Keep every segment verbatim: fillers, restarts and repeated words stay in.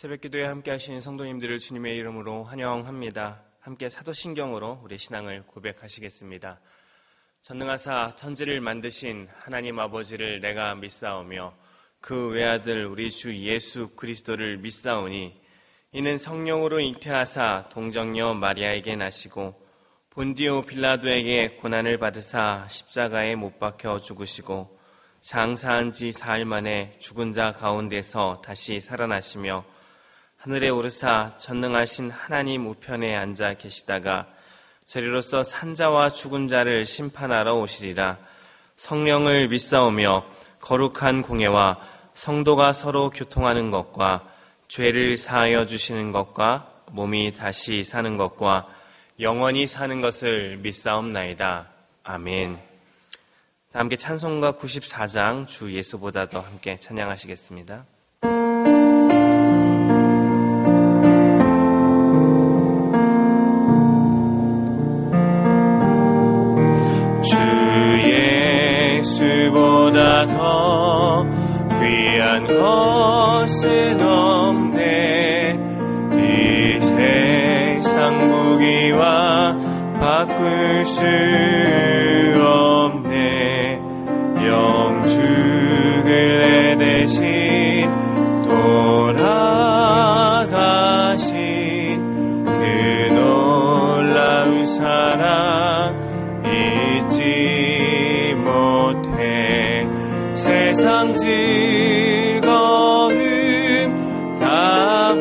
새벽기도에 함께 하신 성도님들을 주님의 이름으로 환영합니다. 함께 사도신경으로 우리 신앙을 고백하시겠습니다. 전능하사 천지를 만드신 하나님 아버지를 내가 믿사오며 그 외아들 우리 주 예수 그리스도를 믿사오니 이는 성령으로 잉태하사 동정녀 마리아에게 나시고 본디오 빌라도에게 고난을 받으사 십자가에 못 박혀 죽으시고 장사한 지 사흘 만에 죽은 자 가운데서 다시 살아나시며 하늘에 오르사 전능하신 하나님 우편에 앉아 계시다가 저리로서 산자와 죽은 자를 심판하러 오시리라. 성령을 믿사오며 거룩한 공예와 성도가 서로 교통하는 것과 죄를 사하여 주시는 것과 몸이 다시 사는 것과 영원히 사는 것을 믿사옵나이다. 아멘. 다 함께 찬송가 구십사 장 주 예수보다도 함께 찬양하시겠습니다. 주 예수보다 더 귀한 것은 없네. 이 세상 무기와 바꿀 수 없네. 영죽을 내 대신 돌아가신 그 놀라운 사랑 잊지 못해. 세상 즐거움 다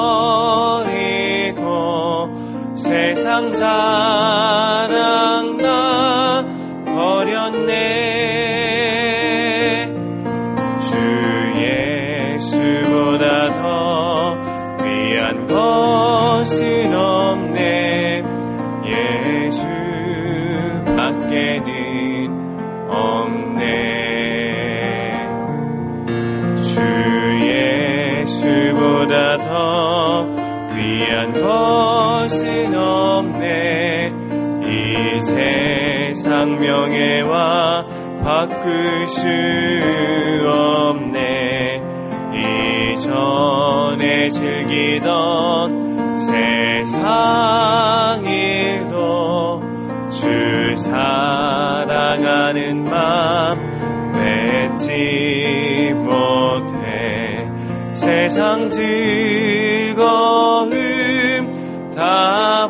버리고 세상 자랑 다 버렸네. 주 예수보다 더 귀한 것은 없네. 예수 밖에는 없네. 주 예수보다 더 귀한 것은 없네. 이 세상 명예와 바꿀 수 없네. 이전에 즐기던 세상 일도 주 사랑하는 맘 맺지 못해. 세상 즐거움 다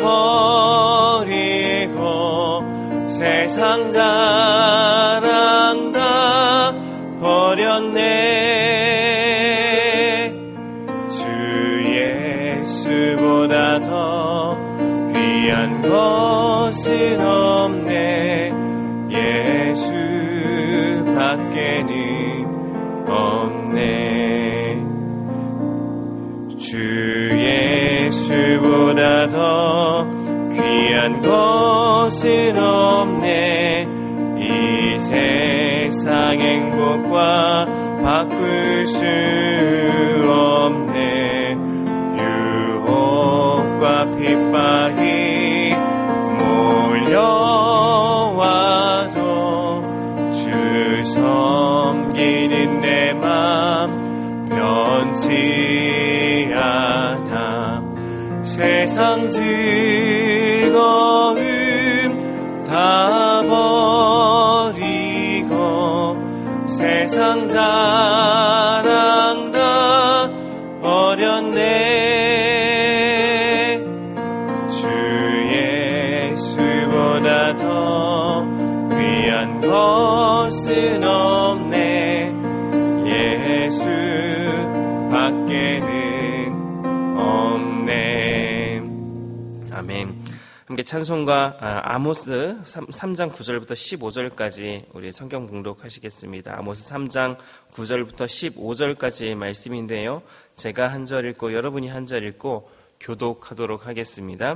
버리고 세상 자랑 다 버렸네. 주 예수보다 더 귀한 것은 없네. 예수 밖에는 없네. 주 예수보다 더 귀한 것은 없네. 이 세상 행복과 바꿀 수 없네. 유혹과 핍박이 몰려와도 주 섬기는 내 맘 변치 않아. 세상 즐거움 다 버리고 세상 자랑 다 버렸네. 주 예수보다 더 귀한 것은 없네. 예수 밖에는 없네. 아멘. 함께 찬송가 아모스 삼 장 구 절부터 십오 절까지 우리 성경 봉독하시겠습니다. 아모스 삼 장 구 절부터 십오 절까지 말씀인데요. 제가 한 절 읽고 여러분이 한 절 읽고 교독하도록 하겠습니다.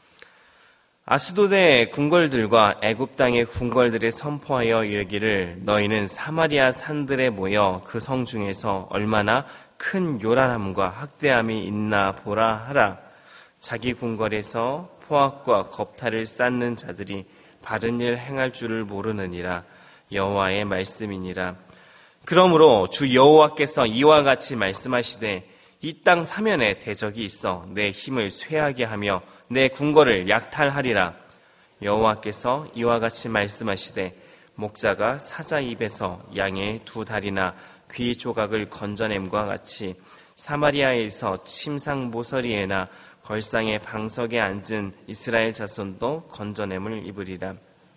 아스도드의 궁궐들과 애굽 땅의 궁궐들에 선포하여 이르기를 너희는 사마리아 산들에 모여 그 성 중에서 얼마나 큰 요란함과 학대함이 있나 보라 하라. 자기 궁궐에서 포악과 겁탈을 쌓는 자들이 바른 일 행할 줄을 모르느니라. 여호와의 말씀이니라. 그러므로 주 여호와께서 이와 같이 말씀하시되 이 땅 사면에 대적이 있어 내 힘을 쇠하게 하며 내 궁궐을 약탈하리라. 여호와께서 이와 같이 말씀하시되 목자가 사자 입에서 양의 두 다리나 귀 조각을 건져냄과 같이 사마리아에서 침상 모서리에나 걸상의 방석에 앉은 이스라엘 자손도 건져냄을 입으리라.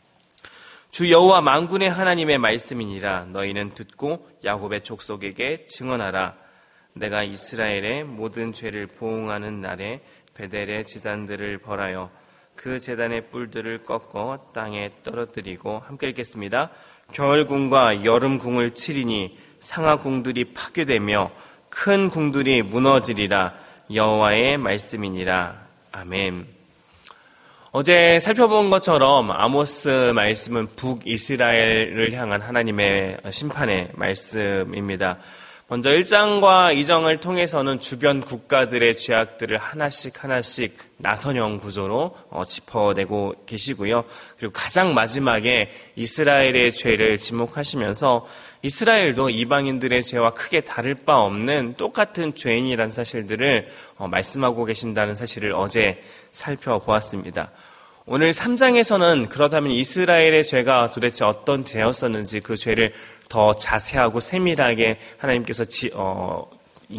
주 여호와 만군의 하나님의 말씀이니라. 너희는 듣고 야곱의 족속에게 증언하라. 내가 이스라엘의 모든 죄를 보응하는 날에 베델의 제단들을 벌하여 그 제단의 뿔들을 꺾어 땅에 떨어뜨리고, 함께 읽겠습니다. 겨울궁과 여름궁을 치리니 상하궁들이 파괴되며 큰 궁들이 무너지리라. 여호와의 말씀이니라. 아멘. 어제 살펴본 것처럼 아모스 말씀은 북이스라엘을 향한 하나님의 심판의 말씀입니다. 먼저 일 장과 이 장을 통해서는 주변 국가들의 죄악들을 하나씩 하나씩 나선형 구조로 짚어내고 계시고요. 그리고 가장 마지막에 이스라엘의 죄를 지목하시면서 이스라엘도 이방인들의 죄와 크게 다를 바 없는 똑같은 죄인이라는 사실들을 말씀하고 계신다는 사실을 어제 살펴보았습니다. 오늘 삼 장에서는 그렇다면 이스라엘의 죄가 도대체 어떤 죄였었는지 그 죄를 더 자세하고 세밀하게 하나님께서 지, 어,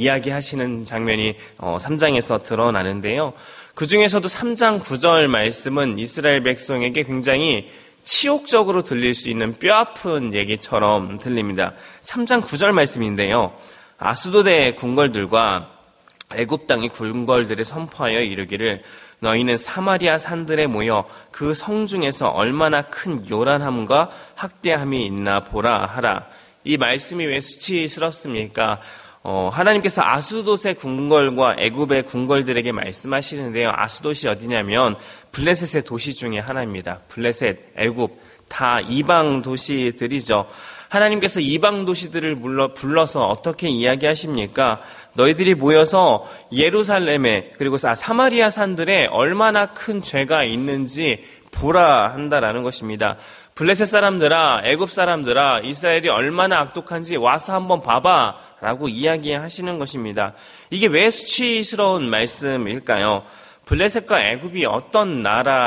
이야기하시는 장면이 어, 삼 장에서 드러나는데요. 그 중에서도 삼 장 구 절 말씀은 이스라엘 백성에게 굉장히 치욕적으로 들릴 수 있는 뼈아픈 얘기처럼 들립니다. 삼 장 구 절 말씀인데요. 아스도드의 궁궐들과 애굽 땅의 궁궐들에 선포하여 이르기를 너희는 사마리아 산들에 모여 그 성 중에서 얼마나 큰 요란함과 학대함이 있나 보라 하라. 이 말씀이 왜 수치스럽습니까? 어, 하나님께서 아스돗의 궁궐과 애굽의 궁궐들에게 말씀하시는데요. 아스돗이 어디냐면 블레셋의 도시 중에 하나입니다. 블레셋, 애굽 다 이방 도시들이죠. 하나님께서 이방 도시들을 불러, 불러서 어떻게 이야기하십니까? 너희들이 모여서 예루살렘에 그리고 사마리아 산들에 얼마나 큰 죄가 있는지 보라 한다라는 것입니다. 블레셋 사람들아, 애굽 사람들아, 이스라엘이 얼마나 악독한지 와서 한번 봐봐 라고 이야기하시는 것입니다. 이게 왜 수치스러운 말씀일까요? 블레셋과 애굽이 어떤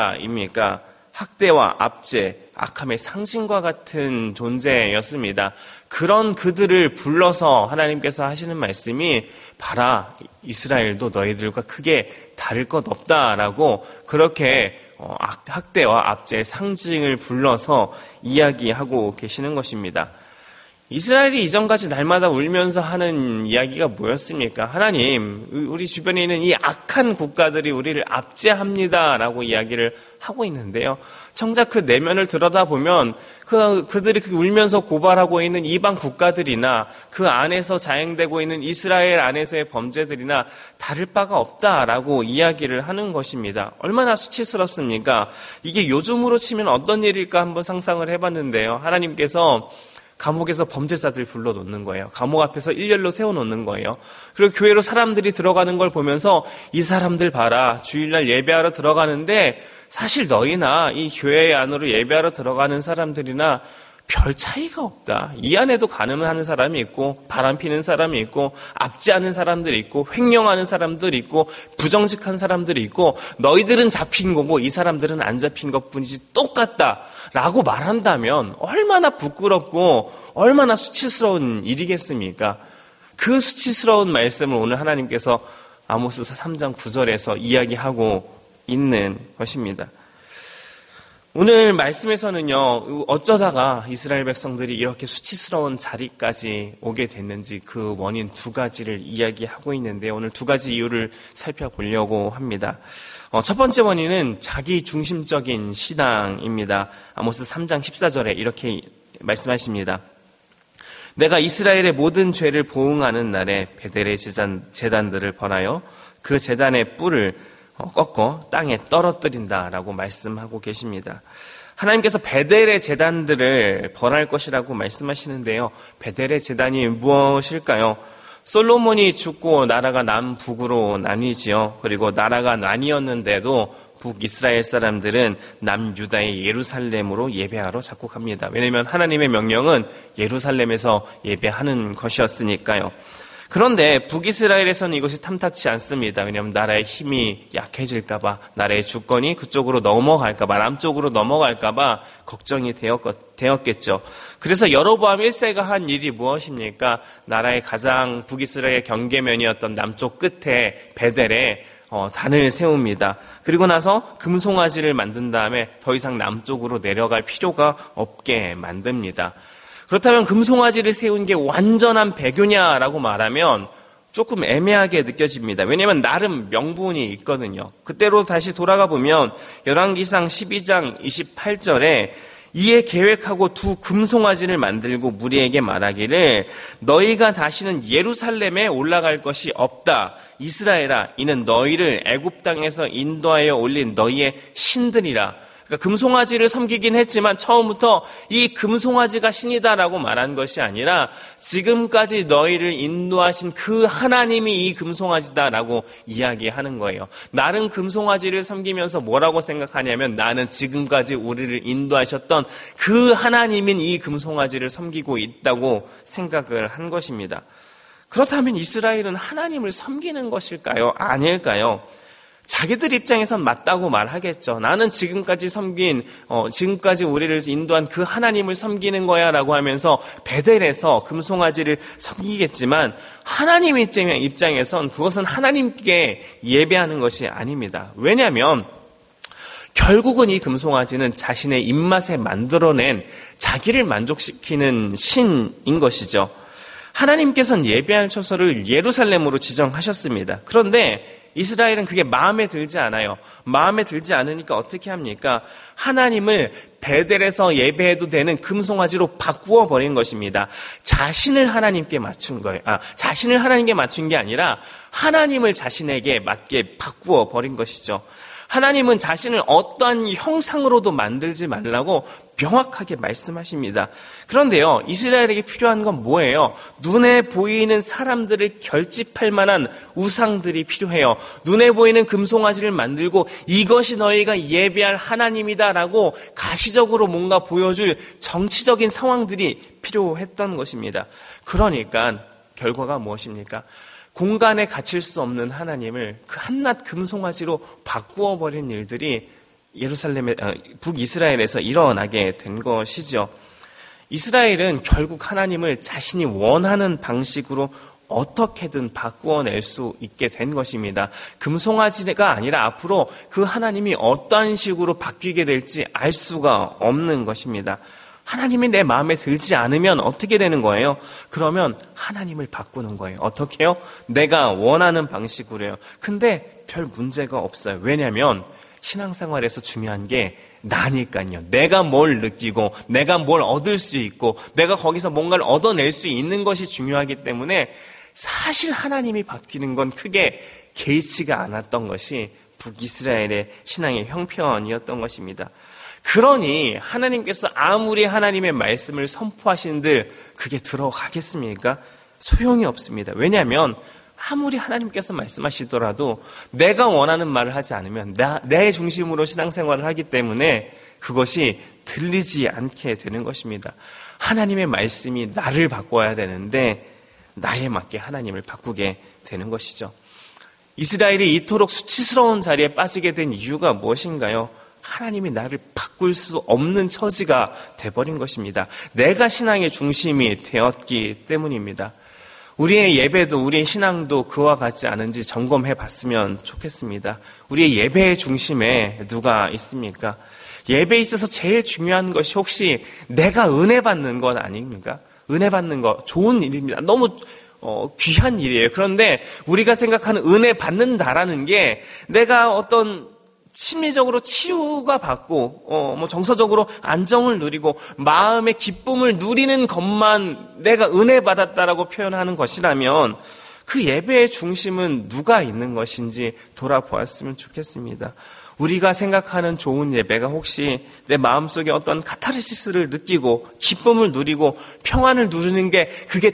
나라입니까? 학대와 압제, 악함의 상징과 같은 존재였습니다. 그런 그들을 불러서 하나님께서 하시는 말씀이 봐라, 이스라엘도 너희들과 크게 다를 것 없다라고 그렇게 학대와 압제의 상징을 불러서 이야기하고 계시는 것입니다. 이스라엘이 이전까지 날마다 울면서 하는 이야기가 뭐였습니까? 하나님, 우리 주변에 있는 이 악한 국가들이 우리를 압제합니다라고 이야기를 하고 있는데요. 정작 그 내면을 들여다보면 그, 그들이 울면서 고발하고 있는 이방 국가들이나 그 안에서 자행되고 있는 이스라엘 안에서의 범죄들이나 다를 바가 없다라고 이야기를 하는 것입니다. 얼마나 수치스럽습니까? 이게 요즘으로 치면 어떤 일일까 한번 상상을 해봤는데요. 하나님께서 감옥에서 범죄자들 불러놓는 거예요. 감옥 앞에서 일렬로 세워놓는 거예요. 그리고 교회로 사람들이 들어가는 걸 보면서 이 사람들 봐라, 주일날 예배하러 들어가는데 사실 너희나 이 교회 안으로 예배하러 들어가는 사람들이나 별 차이가 없다. 이 안에도 간음하는 사람이 있고 바람 피는 사람이 있고 압제하는 사람들이 있고 횡령하는 사람들이 있고 부정직한 사람들이 있고 너희들은 잡힌 거고 이 사람들은 안 잡힌 것뿐이지 똑같다라고 말한다면 얼마나 부끄럽고 얼마나 수치스러운 일이겠습니까? 그 수치스러운 말씀을 오늘 하나님께서 아모스서 삼 장 구 절에서 이야기하고 있는 것입니다. 오늘 말씀에서는요, 어쩌다가 이스라엘 백성들이 이렇게 수치스러운 자리까지 오게 됐는지 그 원인 두 가지를 이야기하고 있는데 오늘 두 가지 이유를 살펴보려고 합니다. 어, 첫 번째 원인은 자기 중심적인 신앙입니다. 아모스 삼 장 십사 절에 이렇게 말씀하십니다. 내가 이스라엘의 모든 죄를 보응하는 날에 베델의 제단, 제단들을 벌하여 그 제단의 뿔을 꺾어 땅에 떨어뜨린다라고 말씀하고 계십니다. 하나님께서 베델의 제단들을 벌할 것이라고 말씀하시는데요. 베델의 제단이 무엇일까요? 솔로몬이 죽고 나라가 남북으로 나뉘지요. 그리고 나라가 나뉘었는데도 북이스라엘 사람들은 남유다의 예루살렘으로 예배하러 자꾸 갑니다. 왜냐하면 하나님의 명령은 예루살렘에서 예배하는 것이었으니까요. 그런데 북이스라엘에서는 이것이 탐탁치 않습니다. 왜냐하면 나라의 힘이 약해질까봐, 나라의 주권이 그쪽으로 넘어갈까봐, 남쪽으로 넘어갈까봐 걱정이 되었겠죠. 그래서 여로보암 일 세가 한 일이 무엇입니까? 나라의 가장 북이스라엘 경계면이었던 남쪽 끝에 베델에 어, 단을 세웁니다. 그리고 나서 금송아지를 만든 다음에 더 이상 남쪽으로 내려갈 필요가 없게 만듭니다. 그렇다면 금송아지를 세운 게 완전한 배교냐라고 말하면 조금 애매하게 느껴집니다. 왜냐하면 나름 명분이 있거든요. 그때로 다시 돌아가 보면 열왕기상 십이 장 이십팔 절에 이에 계획하고 두 금송아지를 만들고 무리에게 말하기를 너희가 다시는 예루살렘에 올라갈 것이 없다. 이스라엘아, 이는 너희를 애굽 땅에서 인도하여 올린 너희의 신들이라. 그러니까 금송아지를 섬기긴 했지만 처음부터 이 금송아지가 신이다라고 말한 것이 아니라 지금까지 너희를 인도하신 그 하나님이 이 금송아지다라고 이야기하는 거예요. 나는 금송아지를 섬기면서 뭐라고 생각하냐면 나는 지금까지 우리를 인도하셨던 그 하나님인 이 금송아지를 섬기고 있다고 생각을 한 것입니다. 그렇다면 이스라엘은 하나님을 섬기는 것일까요? 아닐까요? 자기들 입장에선 맞다고 말하겠죠. 나는 지금까지 섬긴, 어, 지금까지 우리를 인도한 그 하나님을 섬기는 거야 라고 하면서 베델에서 금송아지를 섬기겠지만 하나님 입장에선 그것은 하나님께 예배하는 것이 아닙니다. 왜냐하면 결국은 이 금송아지는 자신의 입맛에 만들어낸 자기를 만족시키는 신인 것이죠. 하나님께서는 예배할 처소를 예루살렘으로 지정하셨습니다. 그런데 이스라엘은 그게 마음에 들지 않아요. 마음에 들지 않으니까 어떻게 합니까? 하나님을 베델에서 예배해도 되는 금송아지로 바꾸어 버린 것입니다. 자신을 하나님께 맞춘 거예요. 아, 자신을 하나님께 맞춘 게 아니라 하나님을 자신에게 맞게 바꾸어 버린 것이죠. 하나님은 자신을 어떠한 형상으로도 만들지 말라고 명확하게 말씀하십니다. 그런데요, 이스라엘에게 필요한 건 뭐예요? 눈에 보이는 사람들을 결집할 만한 우상들이 필요해요. 눈에 보이는 금송아지를 만들고 이것이 너희가 예배할 하나님이다라고 가시적으로 뭔가 보여줄 정치적인 상황들이 필요했던 것입니다. 그러니까 결과가 무엇입니까? 공간에 갇힐 수 없는 하나님을 그 한낱 금송아지로 바꾸어 버린 일들이 예루살렘의 북이스라엘에서 일어나게 된 것이죠. 이스라엘은 결국 하나님을 자신이 원하는 방식으로 어떻게든 바꾸어낼 수 있게 된 것입니다. 금송아지가 아니라 앞으로 그 하나님이 어떤 식으로 바뀌게 될지 알 수가 없는 것입니다. 하나님이 내 마음에 들지 않으면 어떻게 되는 거예요? 그러면 하나님을 바꾸는 거예요. 어떻게 해요? 내가 원하는 방식으로요. 근데 별 문제가 없어요. 왜냐하면 신앙생활에서 중요한 게 나니까요. 내가 뭘 느끼고 내가 뭘 얻을 수 있고 내가 거기서 뭔가를 얻어낼 수 있는 것이 중요하기 때문에 사실 하나님이 바뀌는 건 크게 개의치가 않았던 것이 북이스라엘의 신앙의 형편이었던 것입니다. 그러니 하나님께서 아무리 하나님의 말씀을 선포하신들 그게 들어가겠습니까? 소용이 없습니다. 왜냐하면 아무리 하나님께서 말씀하시더라도 내가 원하는 말을 하지 않으면 나, 내 중심으로 신앙생활을 하기 때문에 그것이 들리지 않게 되는 것입니다. 하나님의 말씀이 나를 바꿔야 되는데 나에 맞게 하나님을 바꾸게 되는 것이죠. 이스라엘이 이토록 수치스러운 자리에 빠지게 된 이유가 무엇인가요? 하나님이 나를 바꿀 수 없는 처지가 돼버린 것입니다. 내가 신앙의 중심이 되었기 때문입니다. 우리의 예배도 우리의 신앙도 그와 같지 않은지 점검해 봤으면 좋겠습니다. 우리의 예배의 중심에 누가 있습니까? 예배에 있어서 제일 중요한 것이 혹시 내가 은혜 받는 것 아닙니까? 은혜 받는 것 좋은 일입니다. 너무 어, 귀한 일이에요. 그런데 우리가 생각하는 은혜 받는다라는 게 내가 어떤 심리적으로 치유가 받고 어, 뭐 정서적으로 안정을 누리고 마음의 기쁨을 누리는 것만 내가 은혜 받았다라고 표현하는 것이라면 그 예배의 중심은 누가 있는 것인지 돌아보았으면 좋겠습니다. 우리가 생각하는 좋은 예배가 혹시 내 마음속에 어떤 카타르시스를 느끼고 기쁨을 누리고 평안을 누리는 게 그게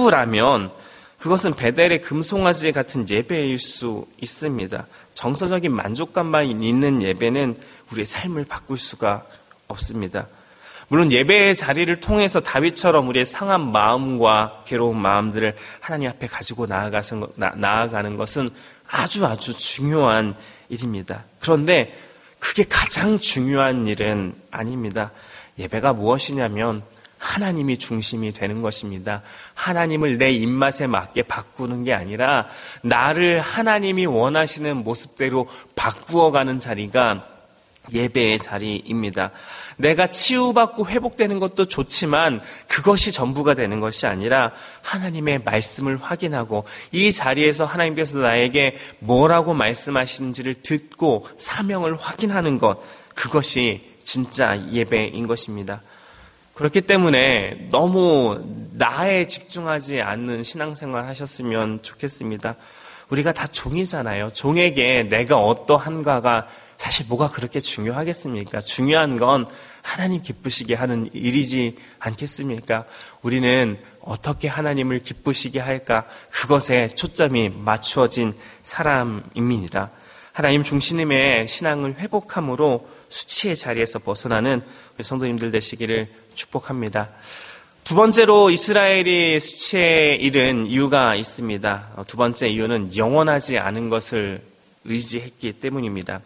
전부라면 그것은 베델의 금송아지 같은 예배일 수 있습니다. 정서적인 만족감만 있는 예배는 우리의 삶을 바꿀 수가 없습니다. 물론 예배의 자리를 통해서 다윗처럼 우리의 상한 마음과 괴로운 마음들을 하나님 앞에 가지고 나아가는 것은 아주 아주 중요한 일입니다. 그런데 그게 가장 중요한 일은 아닙니다. 예배가 무엇이냐면 하나님이 중심이 되는 것입니다. 하나님을 내 입맛에 맞게 바꾸는 게 아니라 나를 하나님이 원하시는 모습대로 바꾸어가는 자리가 예배의 자리입니다. 내가 치유받고 회복되는 것도 좋지만 그것이 전부가 되는 것이 아니라 하나님의 말씀을 확인하고 이 자리에서 하나님께서 나에게 뭐라고 말씀하시는지를 듣고 사명을 확인하는 것, 그것이 진짜 예배인 것입니다. 그렇기 때문에 너무 나에 집중하지 않는 신앙생활 하셨으면 좋겠습니다. 우리가 다 종이잖아요. 종에게 내가 어떠한가가 사실 뭐가 그렇게 중요하겠습니까? 중요한 건 하나님 기쁘시게 하는 일이지 않겠습니까? 우리는 어떻게 하나님을 기쁘시게 할까? 그것에 초점이 맞추어진 사람입니다. 하나님 중심의 신앙을 회복함으로 수치의 자리에서 벗어나는 우리 성도님들 되시기를 축복합니다. 두 번째로 이스라엘이 수치에 이른 이유가 있습니다. 두 번째 이유는 영원하지 않은 것을 의지했기 때문입니다.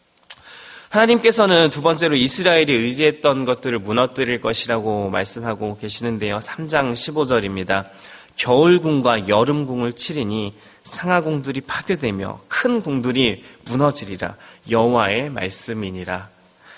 하나님께서는 두 번째로 이스라엘이 의지했던 것들을 무너뜨릴 것이라고 말씀하고 계시는데요. 삼 장 십오 절입니다. 겨울궁과 여름궁을 치리니 상하궁들이 파괴되며 큰 궁들이 무너지리라. 여호와의 말씀이니라.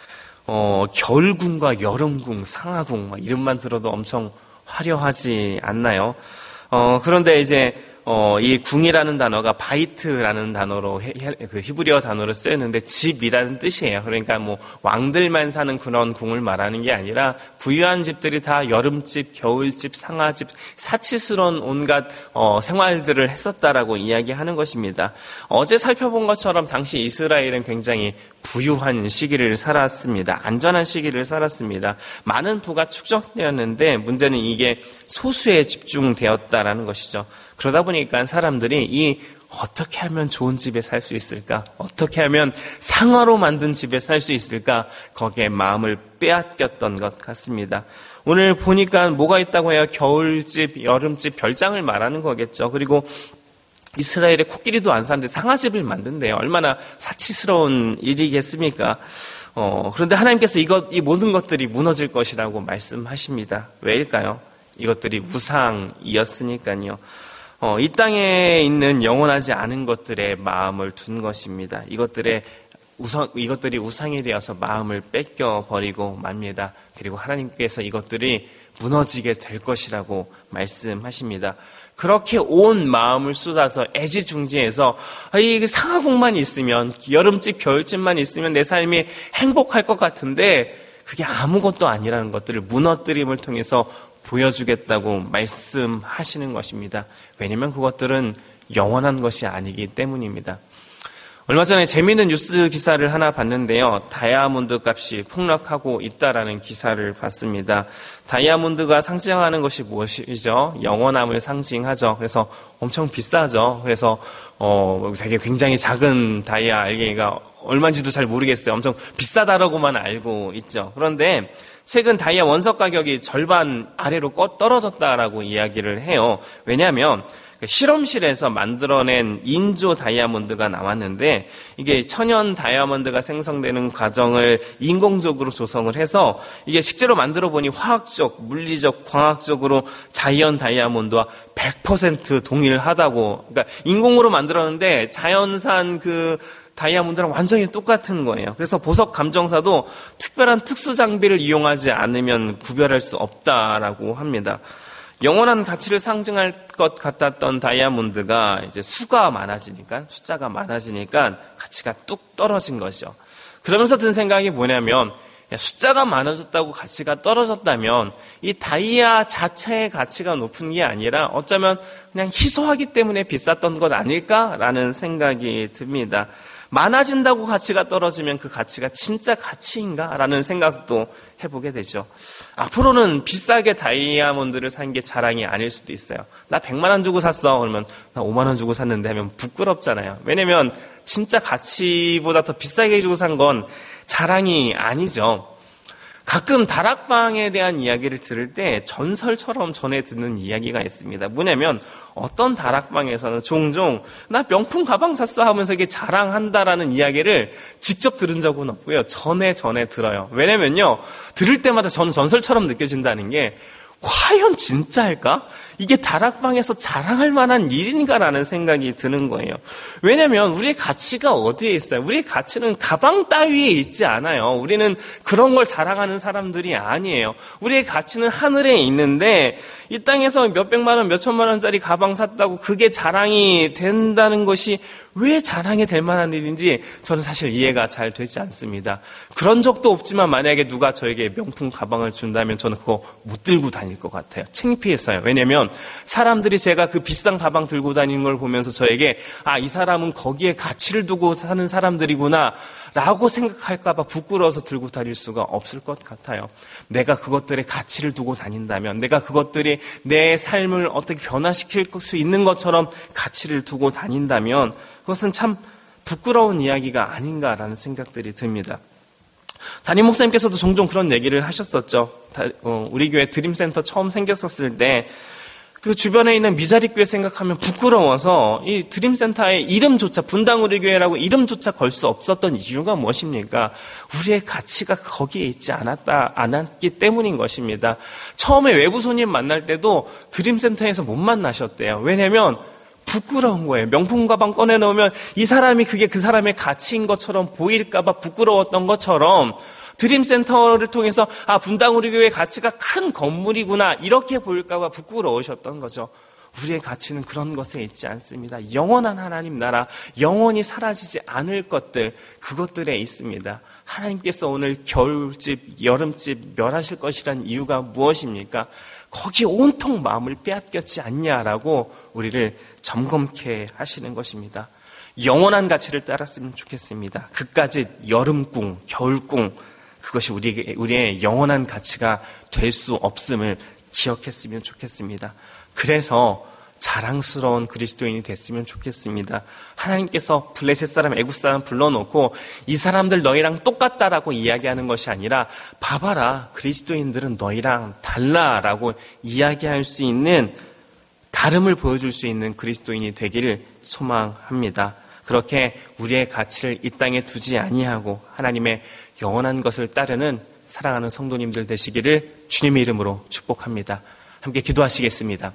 어, 겨울궁과 여름궁, 상하궁 이름만 들어도 엄청 화려하지 않나요? 어, 그런데 이제 어, 이 궁이라는 단어가 바이트라는 단어로 그 히브리어 단어로 쓰였는데 집이라는 뜻이에요. 그러니까 뭐 왕들만 사는 그런 궁을 말하는 게 아니라 부유한 집들이 다 여름집, 겨울집, 상하집, 사치스러운 온갖 어, 생활들을 했었다라고 이야기하는 것입니다. 어제 살펴본 것처럼 당시 이스라엘은 굉장히 부유한 시기를 살았습니다. 안전한 시기를 살았습니다. 많은 부가 축적되었는데 문제는 이게 소수에 집중되었다라는 것이죠. 그러다 보니까 사람들이 이 어떻게 하면 좋은 집에 살 수 있을까? 어떻게 하면 상하로 만든 집에 살 수 있을까? 거기에 마음을 빼앗겼던 것 같습니다. 오늘 보니까 뭐가 있다고 해요? 겨울집, 여름집, 별장을 말하는 거겠죠. 그리고 이스라엘의 코끼리도 안 사는데 상아집을 만든대요. 얼마나 사치스러운 일이겠습니까? 어, 그런데 하나님께서 이것, 이 모든 것들이 무너질 것이라고 말씀하십니다. 왜일까요? 이것들이 우상이었으니까요. 어, 이 땅에 있는 영원하지 않은 것들에 마음을 둔 것입니다. 이것들의 우상, 이것들이 우상이 되어서 마음을 뺏겨버리고 맙니다. 그리고 하나님께서 이것들이 무너지게 될 것이라고 말씀하십니다. 그렇게 온 마음을 쏟아서 애지중지해서 이 상하궁만 있으면, 여름집, 겨울집만 있으면 내 삶이 행복할 것 같은데 그게 아무것도 아니라는 것들을 무너뜨림을 통해서 보여주겠다고 말씀하시는 것입니다. 왜냐하면 그것들은 영원한 것이 아니기 때문입니다. 얼마 전에 재미있는 뉴스 기사를 하나 봤는데요. 다이아몬드 값이 폭락하고 있다라는 기사를 봤습니다. 다이아몬드가 상징하는 것이 무엇이죠? 영원함을 상징하죠. 그래서 엄청 비싸죠. 그래서 어 되게 굉장히 작은 다이아 알갱이가 얼마인지도 잘 모르겠어요. 엄청 비싸다라고만 알고 있죠. 그런데 최근 다이아 원석 가격이 절반 아래로 떨어졌다라고 이야기를 해요. 왜냐하면 실험실에서 만들어낸 인조 다이아몬드가 나왔는데 이게 천연 다이아몬드가 생성되는 과정을 인공적으로 조성을 해서 이게 실제로 만들어 보니 화학적, 물리적, 광학적으로 자연 다이아몬드와 백 퍼센트 동일하다고. 그러니까 인공으로 만들었는데 자연산 그 다이아몬드랑 완전히 똑같은 거예요. 그래서 보석 감정사도 특별한 특수 장비를 이용하지 않으면 구별할 수 없다라고 합니다. 영원한 가치를 상징할 것 같았던 다이아몬드가 이제 수가 많아지니까, 숫자가 많아지니까 가치가 뚝 떨어진 거죠. 그러면서 든 생각이 뭐냐면, 숫자가 많아졌다고 가치가 떨어졌다면 이 다이아 자체의 가치가 높은 게 아니라 어쩌면 그냥 희소하기 때문에 비쌌던 것 아닐까라는 생각이 듭니다. 많아진다고 가치가 떨어지면 그 가치가 진짜 가치인가? 라는 생각도 해보게 되죠. 앞으로는 비싸게 다이아몬드를 산 게 자랑이 아닐 수도 있어요. 나 백만 원 주고 샀어. 그러면 나 오만 원 주고 샀는데 하면 부끄럽잖아요. 왜냐면 진짜 가치보다 더 비싸게 주고 산 건 자랑이 아니죠. 가끔 다락방에 대한 이야기를 들을 때 전설처럼 전해 듣는 이야기가 있습니다. 뭐냐면 어떤 다락방에서는 종종 나 명품 가방 샀어 하면서 이게 자랑한다라는 이야기를 직접 들은 적은 없고요. 전에 전에 들어요. 왜냐면요, 들을 때마다 저는 전설처럼 느껴진다는 게 과연 진짜일까? 이게 다락방에서 자랑할 만한 일인가라는 생각이 드는 거예요. 왜냐하면 우리의 가치가 어디에 있어요? 우리의 가치는 가방 따위에 있지 않아요. 우리는 그런 걸 자랑하는 사람들이 아니에요. 우리의 가치는 하늘에 있는데 이 땅에서 몇백만 원, 몇천만 원짜리 가방 샀다고 그게 자랑이 된다는 것이 왜 자랑이 될 만한 일인지 저는 사실 이해가 잘 되지 않습니다. 그런 적도 없지만 만약에 누가 저에게 명품 가방을 준다면 저는 그거 못 들고 다닐 것 같아요. 창피해서요. 왜냐하면 사람들이 제가 그 비싼 가방 들고 다니는 걸 보면서 저에게 아, 이 사람은 거기에 가치를 두고 사는 사람들이구나 라고 생각할까 봐 부끄러워서 들고 다닐 수가 없을 것 같아요. 내가 그것들의 가치를 두고 다닌다면, 내가 그것들이 내 삶을 어떻게 변화시킬 수 있는 것처럼 가치를 두고 다닌다면 그것은 참 부끄러운 이야기가 아닌가라는 생각들이 듭니다. 담임 목사님께서도 종종 그런 얘기를 하셨었죠. 우리 교회 드림센터 처음 생겼었을 때 그 주변에 있는 미자리 교회 생각하면 부끄러워서 이 드림센터의 이름조차, 분당 우리 교회라고 이름조차 걸 수 없었던 이유가 무엇입니까? 우리의 가치가 거기에 있지 않았다, 않았기 때문인 것입니다. 처음에 외부 손님 만날 때도 드림센터에서 못 만나셨대요. 왜냐면 부끄러운 거예요. 명품 가방 꺼내놓으면 이 사람이 그게 그 사람의 가치인 것처럼 보일까봐 부끄러웠던 것처럼 드림센터를 통해서 아, 분당 우리 교회의 가치가 큰 건물이구나 이렇게 보일까봐 부끄러우셨던 거죠. 우리의 가치는 그런 것에 있지 않습니다. 영원한 하나님 나라, 영원히 사라지지 않을 것들, 그것들에 있습니다. 하나님께서 오늘 겨울집, 여름집 멸하실 것이란 이유가 무엇입니까? 거기에 온통 마음을 빼앗겼지 않냐라고 우리를 점검케 하시는 것입니다. 영원한 가치를 따랐으면 좋겠습니다. 그까짓 여름궁, 겨울궁, 그것이 우리, 우리의 영원한 가치가 될 수 없음을 기억했으면 좋겠습니다. 그래서 자랑스러운 그리스도인이 됐으면 좋겠습니다. 하나님께서 블레셋 사람, 애굽 사람 불러놓고 이 사람들 너희랑 똑같다라고 이야기하는 것이 아니라 봐봐라, 그리스도인들은 너희랑 달라라고 이야기할 수 있는, 다름을 보여줄 수 있는 그리스도인이 되기를 소망합니다. 그렇게 우리의 가치를 이 땅에 두지 아니하고 하나님의 영원한 것을 따르는 사랑하는 성도님들 되시기를 주님의 이름으로 축복합니다. 함께 기도하시겠습니다.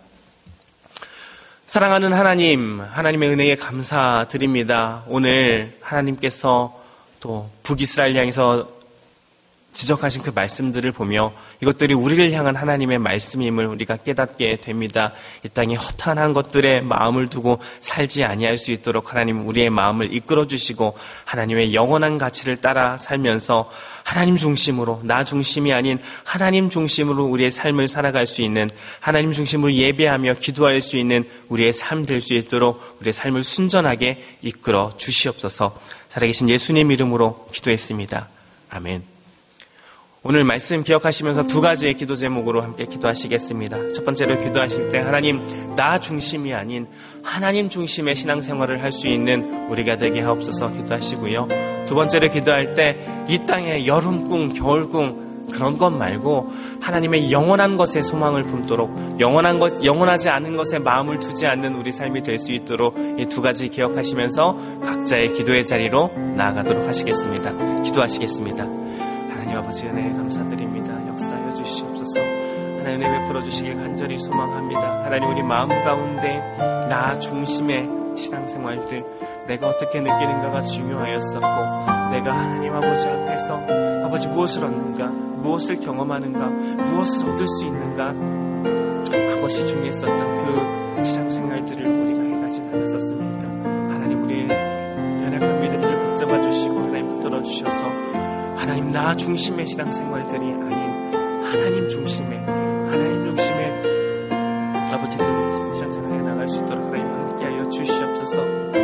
사랑하는 하나님, 하나님의 은혜에 감사드립니다. 오늘 하나님께서 또 북이스라엘 향해서 지적하신 그 말씀들을 보며 이것들이 우리를 향한 하나님의 말씀임을 우리가 깨닫게 됩니다. 이 땅에 허탄한 것들에 마음을 두고 살지 아니할 수 있도록 하나님 우리의 마음을 이끌어 주시고 하나님의 영원한 가치를 따라 살면서 하나님 중심으로, 나 중심이 아닌 하나님 중심으로 우리의 삶을 살아갈 수 있는, 하나님 중심으로 예배하며 기도할 수 있는 우리의 삶 될 수 있도록 우리의 삶을 순전하게 이끌어 주시옵소서. 살아계신 예수님 이름으로 기도했습니다. 아멘. 오늘 말씀 기억하시면서 두 가지의 기도 제목으로 함께 기도하시겠습니다. 첫 번째로 기도하실 때 하나님, 나 중심이 아닌 하나님 중심의 신앙생활을 할 수 있는 우리가 되게 하옵소서 기도하시고요. 두 번째로 기도할 때 이 땅의 여름꿈, 겨울꿈 그런 것 말고 하나님의 영원한 것에 소망을 품도록, 영원한 것, 영원하지 않은 것에 마음을 두지 않는 우리 삶이 될 수 있도록 이 두 가지 기억하시면서 각자의 기도의 자리로 나아가도록 하시겠습니다. 기도하시겠습니다. 하나님 아버지 은혜에 감사드립니다. 역사하여 주시옵소서. 하나님 은혜 베풀어 주시길 간절히 소망합니다. 하나님 우리 마음 가운데 나 중심의 신앙생활들, 내가 어떻게 느끼는가가 중요하였었고 내가 하나님 아버지 앞에서 아버지 무엇을 얻는가, 무엇을 경험하는가, 무엇을 얻을 수 있는가, 그것이 중요했었던 그 신앙생활들을 우리가 해가지 않았었습니까? 하나님 우리의 연약한 믿음을 붙잡아 주시고 하나님 붙들어 주셔서 하나님 나 중심의 신앙생활들이 아닌 하나님 중심의, 하나님 중심의 아버지 그 신앙생활에 나갈 수 있도록 하나님 함께하여 주시옵소서.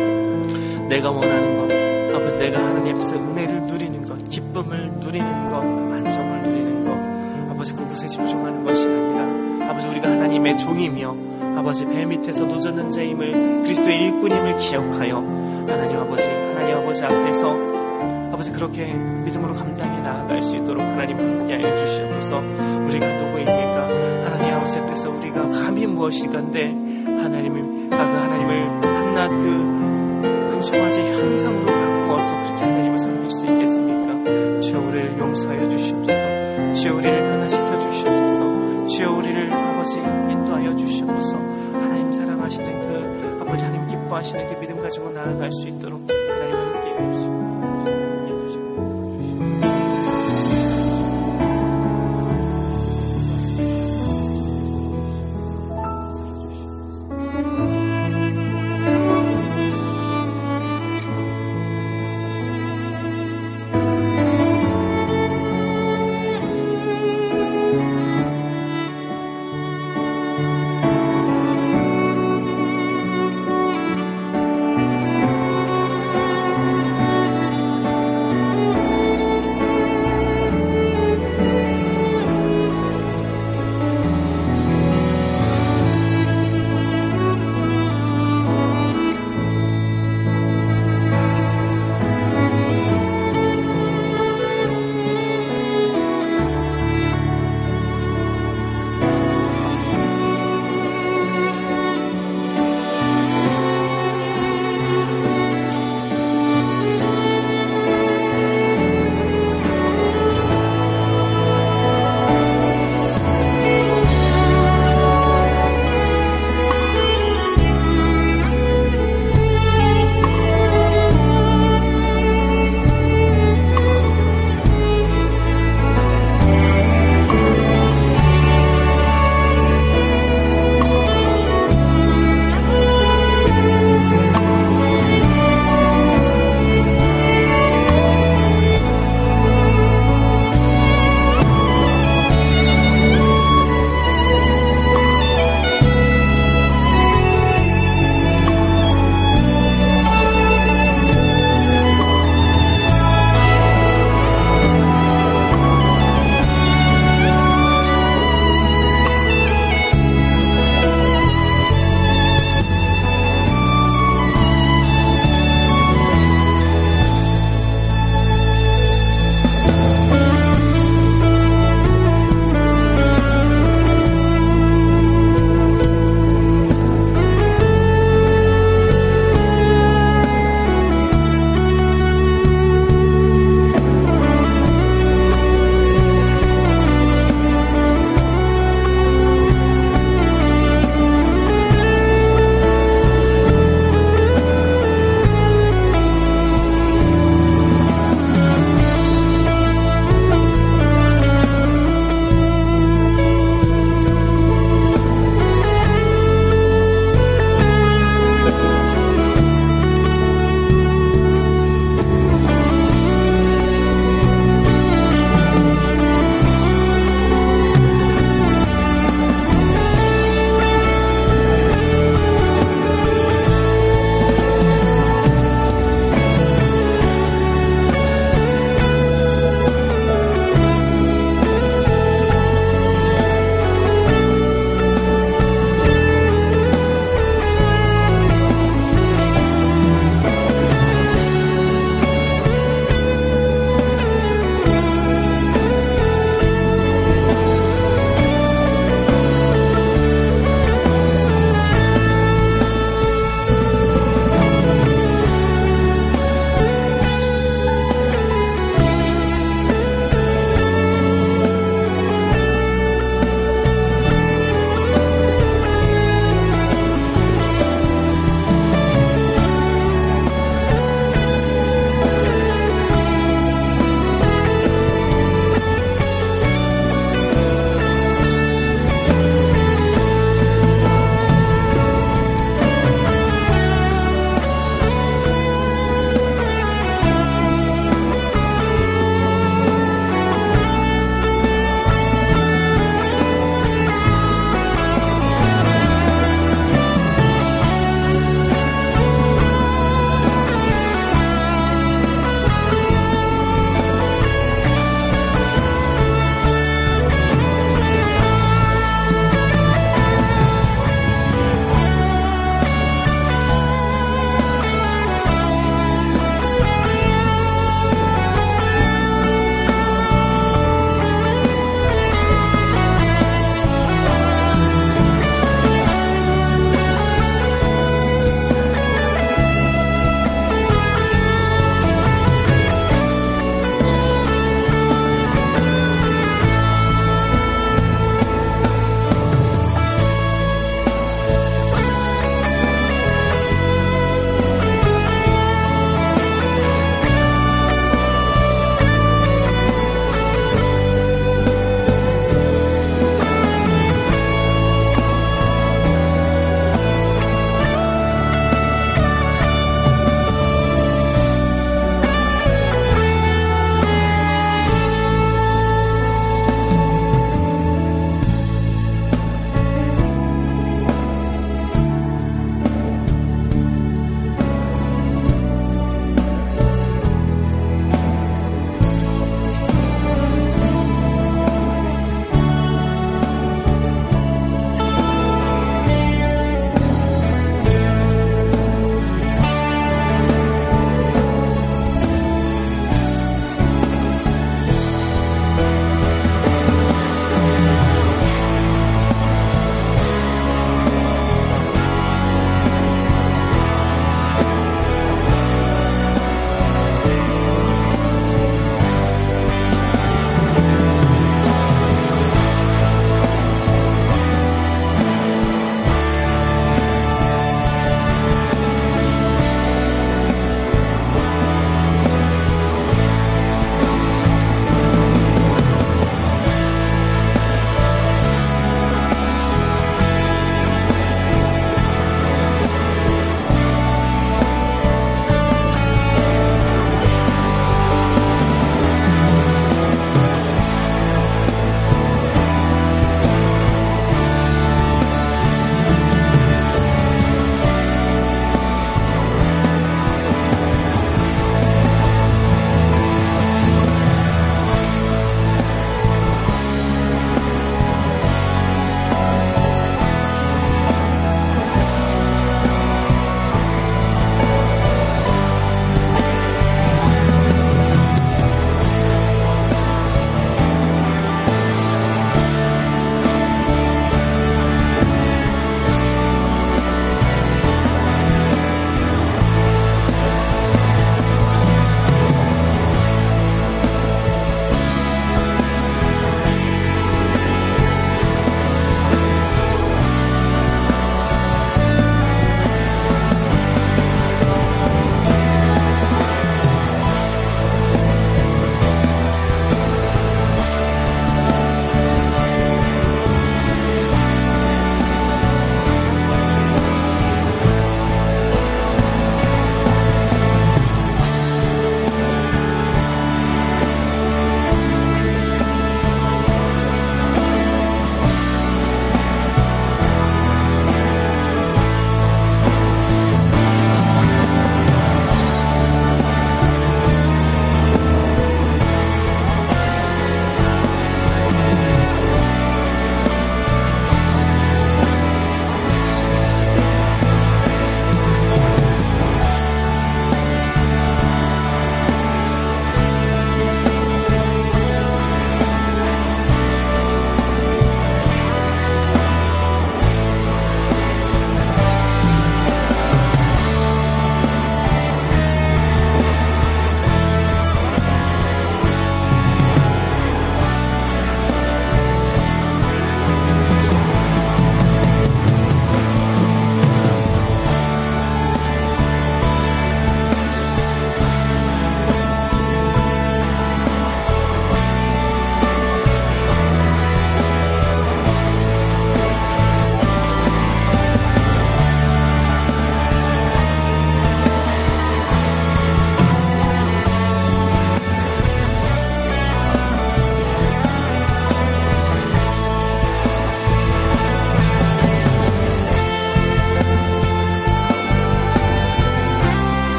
내가 원하는 것, 아버지 내가 하나님 앞에서 은혜를 누리는 것, 기쁨을 누리는 것, 만족을 누리는 것, 아버지 그곳에 집중하는 것이 아니라 아버지 우리가 하나님의 종이며 아버지 배 밑에서 노젓는 자임을, 그리스도의 일꾼임을 기억하여 하나님 아버지, 하나님 아버지 앞에서 아버지 그렇게 믿음으로 감당해 나아갈 수 있도록 하나님 함께하여 주시옵소서. 우리가 누구입니까? 하나님 아버지 앞에서 우리가 감히 무엇인가인데 하나님을 아, 그 하나님을 한낱 그 금송아지 형상으로 바꾸어서 그렇게 하나님을 섬길 수 있겠습니까? 주여 우리를 용서하여 주시옵소서. 주여 우리를 변화시켜 주시옵소서. 주여 우리를 아버지 인도하여 주시옵소서. 하나님 사랑하시는 그 아버지 하나님 기뻐하시는 그 믿음 가지고 나아갈 수 있도록